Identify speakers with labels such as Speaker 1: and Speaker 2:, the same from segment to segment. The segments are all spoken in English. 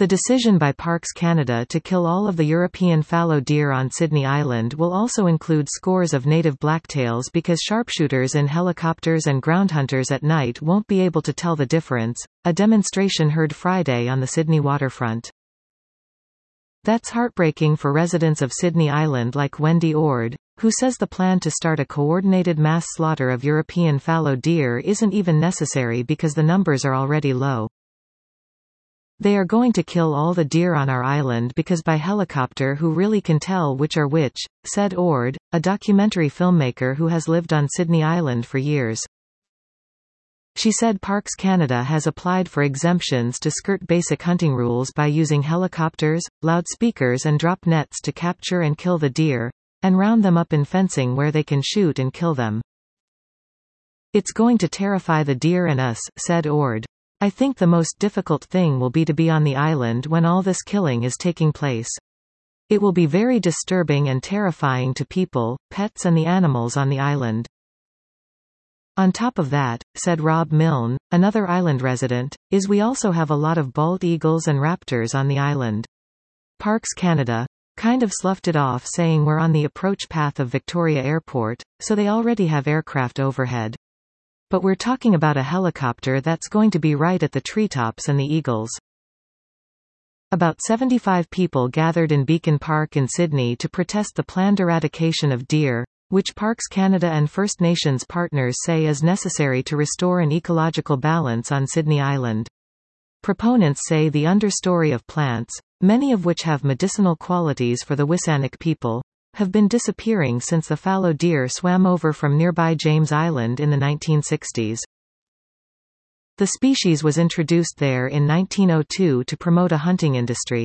Speaker 1: The decision by Parks Canada to kill all of the European fallow deer on Sydney Island will also include scores of native blacktails because sharpshooters in helicopters and ground hunters at night won't be able to tell the difference. A demonstration heard Friday on the Sydney waterfront. That's heartbreaking for residents of Sydney Island like Wendy Ord, who says the plan to start a coordinated mass slaughter of European fallow deer isn't even necessary because the numbers are already low. They are going to kill all the deer on our island because by helicopter who really can tell which are which, said Ord, a documentary filmmaker who has lived on Sydney Island for years. She said Parks Canada has applied for exemptions to skirt basic hunting rules by using helicopters, loudspeakers and drop nets to capture and kill the deer, and round them up in fencing where they can shoot and kill them. It's going to terrify the deer and us, said Ord. I think the most difficult thing will be to be on the island when all this killing is taking place. It will be very disturbing and terrifying to people, pets and the animals on the island. On top of that, said Rob Milne, another island resident, we also have a lot of bald eagles and raptors on the island. Parks Canada kind of sloughed it off saying we're on the approach path of Victoria Airport, so they already have aircraft overhead. But we're talking about a helicopter that's going to be right at the treetops and the eagles. About 75 people gathered in Beacon Park in Sydney to protest the planned eradication of deer, which Parks Canada and First Nations partners say is necessary to restore an ecological balance on Sydney Island. Proponents say the understory of plants, many of which have medicinal qualities for the Wisanic people, have been disappearing since the fallow deer swam over from nearby James Island in the 1960s. The species was introduced there in 1902 to promote a hunting industry.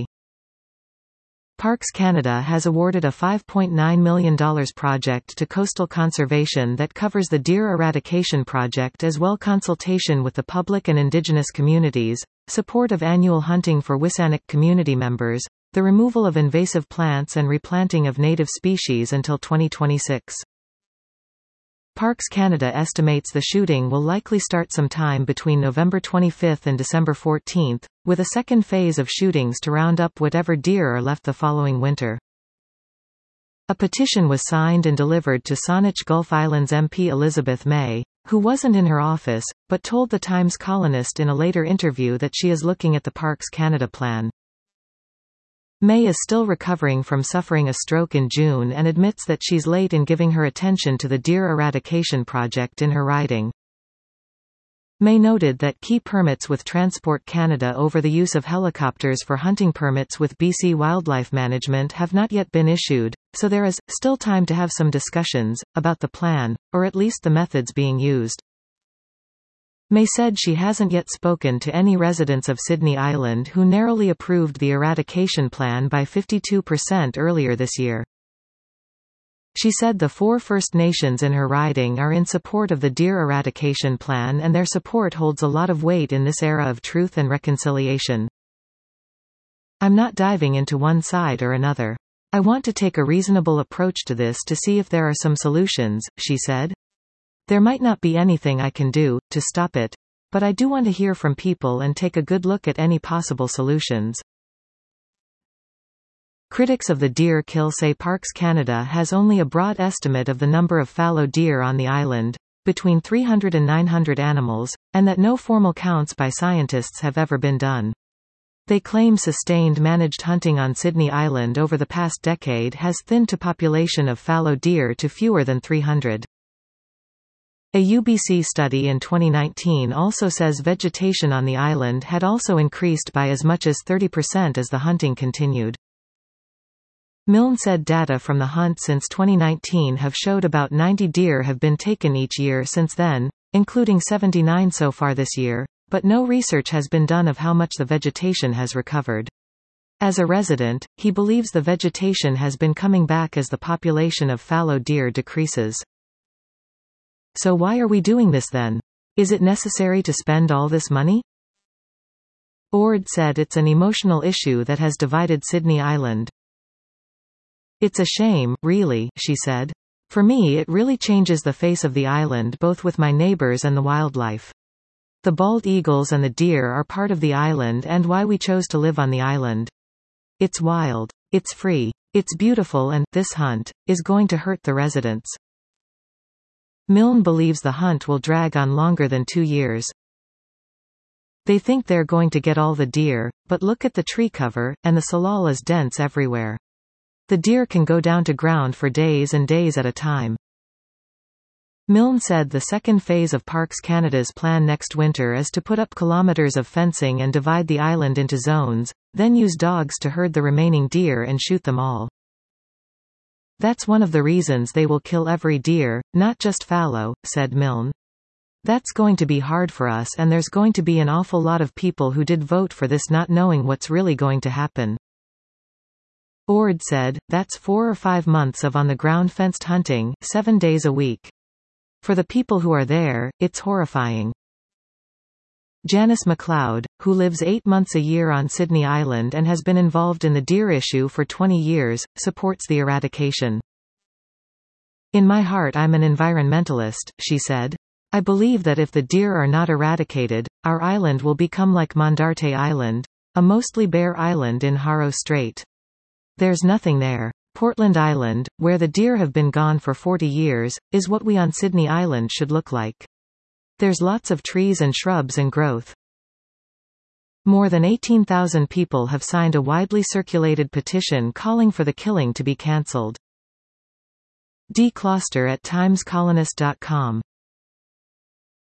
Speaker 1: Parks Canada has awarded a $5.9 million project to Coastal Conservation that covers the deer eradication project as well consultation with the public and Indigenous communities, support of annual hunting for Wisanic community members, the removal of invasive plants and replanting of native species until 2026. Parks Canada estimates the shooting will likely start sometime between November 25 and December 14, with a second phase of shootings to round up whatever deer are left the following winter. A petition was signed and delivered to Saanich Gulf Islands MP Elizabeth May, who wasn't in her office, but told the Times columnist in a later interview that she is looking at the Parks Canada plan. May is still recovering from suffering a stroke in June and admits that she's late in giving her attention to the deer eradication project in her riding. May noted that key permits with Transport Canada over the use of helicopters for hunting permits with BC Wildlife Management have not yet been issued, so there is still time to have some discussions about the plan, or at least the methods being used. May said she hasn't yet spoken to any residents of Sydney Island who narrowly approved the eradication plan by 52% earlier this year. She said the 4 First Nations in her riding are in support of the deer eradication plan and their support holds a lot of weight in this era of truth and reconciliation. I'm not diving into one side or another. I want to take a reasonable approach to this to see if there are some solutions, she said. There might not be anything I can do to stop it, but I do want to hear from people and take a good look at any possible solutions. Critics of the deer kill say Parks Canada has only a broad estimate of the number of fallow deer on the island, between 300 and 900 animals, and that no formal counts by scientists have ever been done. They claim sustained managed hunting on Sydney Island over the past decade has thinned the population of fallow deer to fewer than 300. A UBC study in 2019 also says vegetation on the island had also increased by as much as 30% as the hunting continued. Milne said data from the hunt since 2019 have showed about 90 deer have been taken each year since then, including 79 so far this year, but no research has been done of how much the vegetation has recovered. As a resident, he believes the vegetation has been coming back as the population of fallow deer decreases. So why are we doing this then? Is it necessary to spend all this money? Ord said it's an emotional issue that has divided Sydney Island. It's a shame, really, she said. For me it really changes the face of the island both with my neighbours and the wildlife. The bald eagles and the deer are part of the island and why we chose to live on the island. It's wild. It's free. It's beautiful and, this hunt, is going to hurt the residents. Milne believes the hunt will drag on longer than 2 years. They think they're going to get all the deer, but look at the tree cover, and the salal is dense everywhere. The deer can go down to ground for days and days at a time. Milne said the second phase of Parks Canada's plan next winter is to put up kilometers of fencing and divide the island into zones, then use dogs to herd the remaining deer and shoot them all. That's one of the reasons they will kill every deer, not just fallow, said Milne. That's going to be hard for us and there's going to be an awful lot of people who did vote for this not knowing what's really going to happen. Ord said, that's 4 or 5 months of on-the-ground fenced hunting, 7 days a week. For the people who are there, it's horrifying. Janice MacLeod, who lives 8 months a year on Sydney Island and has been involved in the deer issue for 20 years, supports the eradication. In my heart I'm an environmentalist, she said. I believe that if the deer are not eradicated, our island will become like Mondarte Island, a mostly bare island in Haro Strait. There's nothing there. Portland Island, where the deer have been gone for 40 years, is what we on Sydney Island should look like. There's lots of trees and shrubs and growth. More than 18,000 people have signed a widely circulated petition calling for the killing to be cancelled. D. Closter at timescolonist.com